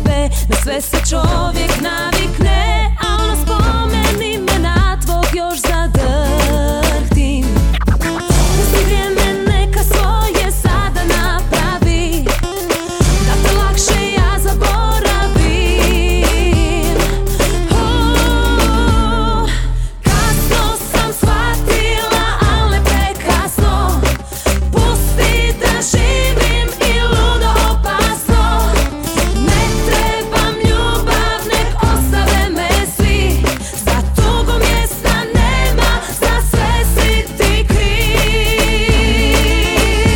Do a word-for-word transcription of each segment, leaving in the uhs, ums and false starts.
tebe, na sve se čovjek navikne, al na spomen imena tvog još zadrhtim. Pusti vrijeme neka svoje sada napravi, da te lakše ja zaboravim. Oh, kasno sam shvatila, al ne prekasno. Pusti da živim i ludo opasno. Ne trebam ljubav, nek ostave me svi. Za tugu mjesta nema, za sve si ti kriv.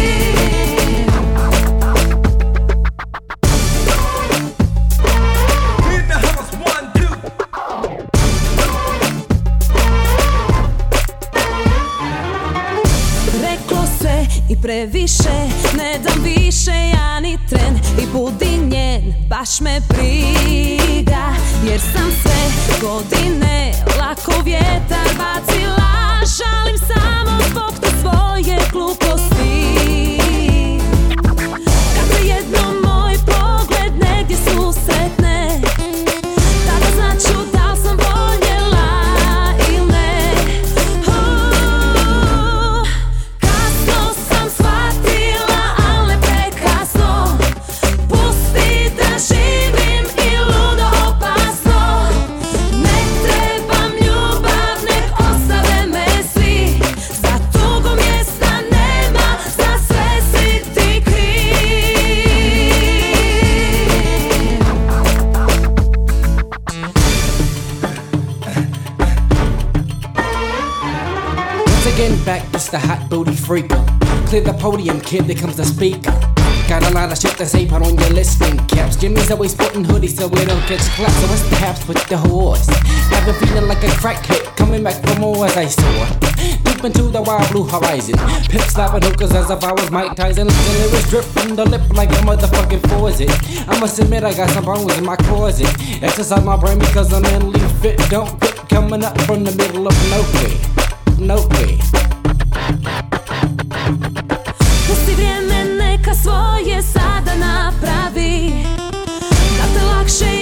Reklo se i previše, ne dam više ja ni tren. I budi njen, baš me briga, jer sam sve godine lako vjetar bacila. Žalim samo zbog te svoje gluposti. Kad se jednom moj pogled negdje susretne, tada znaću da sam voljela ili ne. Oh, kasno sam shvatila, al ne prekasno. Pusti da živim i ludo opasno. Ne trebam ljubav, nek ostave me svi. Za tugu mjesta nema, za sve si ti kriv. Once again back, it's the hot booty freaker. Clear the podium, kid, there comes the speaker. Got a lot of shit to say, put on your listening caps. Jimmy's always sporting hoodies so we don't catch claps. So what's the haps with the horse? I've been feeling like a crackhead, coming back for more as I soar deep into the wild blue horizon. Pip slapping hookers as if I was Mike Tyson. The lyrics drip from the lip like a motherfucking faucet. I must admit I got some bones in my closet. Exercise my brain because I'm mentally fit. Don't quit coming up from the middle of nowhere. Nowhere. Pusti vrijeme neka svoje sada napravi, da te lakše